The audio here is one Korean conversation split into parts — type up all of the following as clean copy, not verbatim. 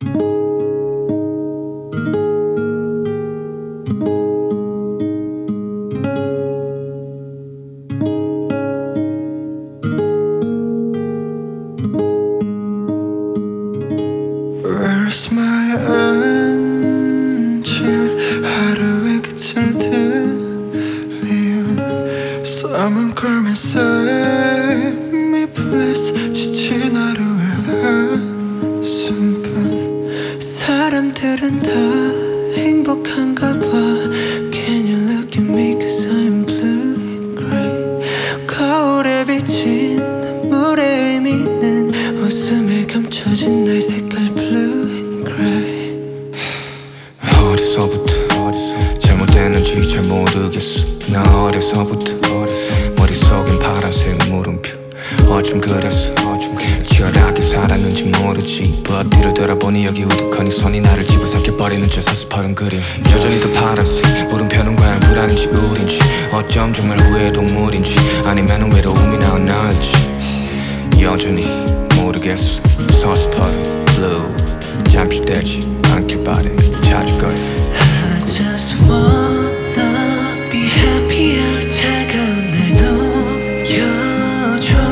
Where's my angel? 하루의 끝을 들리운 Someone come and save me please. 지친 하루의 한숨뿐. 사람들은 다 행복한가 봐. Can you look at me cause I'm blue and gray. 거울에 비친 눈물의 의미는 웃음에 감춰진 나의 색깔 blue and gray. 어디서부터 잘못됐는지 잘 모르겠어. 나 어려서부터 머릿속엔 파란색 물음표. 어쩜 그랬어 치열하게 살았는지 모르지. But 뒤를 돌아보니 여기 우두커니 손이 나를 집어삼켜버리는 저 서스퍼른 그림. 여전히 더 파란색 물음표는 과연 불안인지 우린지. 어쩜 정말 후회의 동물인지 아니면 외로움이 나을지 여전히 모르겠어. 서스퍼른 blue 잠시 되지 않길 바래. 찾을 거야. I just wanna be happier. 차가운 날 녹여줘.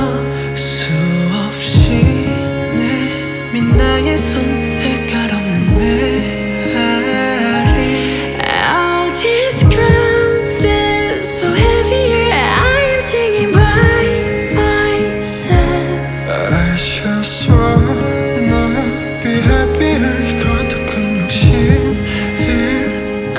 수없이 내민 나의 손 색깔 없는 메아리. Oh, this ground feels so heavier. I'm singing by myself. I just wanna be happier. 이것도 큰 욕심일까.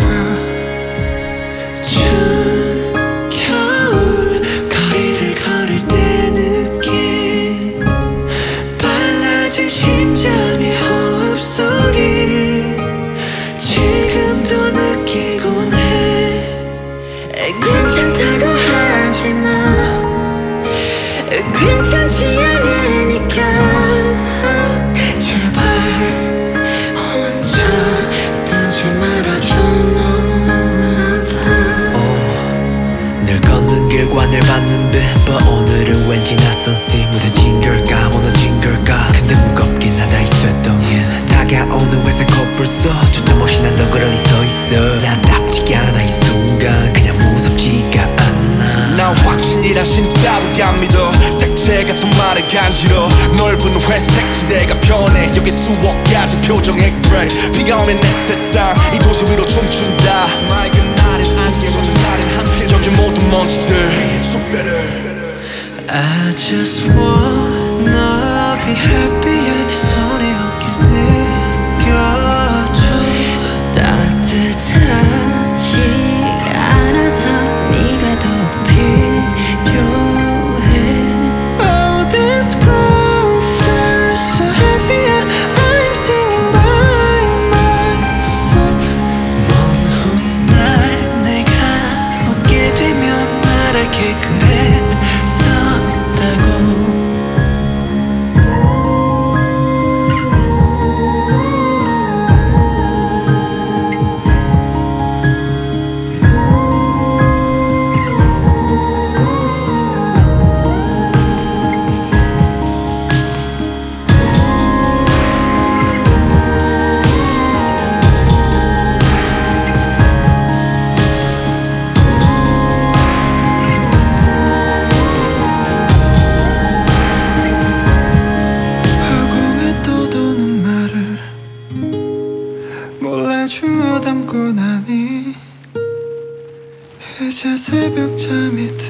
추운 겨울 거리를 걸을 때 느낀 빨라진 심장의 호흡 소리 지금도 느끼곤 해. 괜찮다고 하지마. 괜찮지 않으니까 제발 혼자 두지 말아줘. 너무 아파. 늘 걷는 길과 늘 맞는 빛 But 오늘은 왠지 낯선 씨. 무뎌진 걸까 무너진 걸까. 근데 무겁긴 하다 이 쇳덩이. 다가오는 회색 코뿔 속 주점 없이 난 덩그러니 서있어. 나답지가 않아 이 순간 그냥 무섭지가 않아. 난 확신이라신 따위 안 믿어. 색채 같은 말에 간지러. 넓은 회색 지대가 변해. 여기 수억 가지 표정의 그레이. 비가 오면 내 세상 이 도시 위로 춤춘다. 맑은 날엔 안개 젖은 날엔 함께. 여기 모든 먼지들 숲배를. I just wanna be happy. 내 손에 어깨 느껴줘. 따뜻하지 않아서 네가 더 필요해. Oh, this ground feels so heavy. I'm singing by myself. 먼 훗날 내가 웃게 되면 말할게 그랬었다고. 허공에 떠도는 말을 몰래 주워 담고 나니 이제 새벽 잠이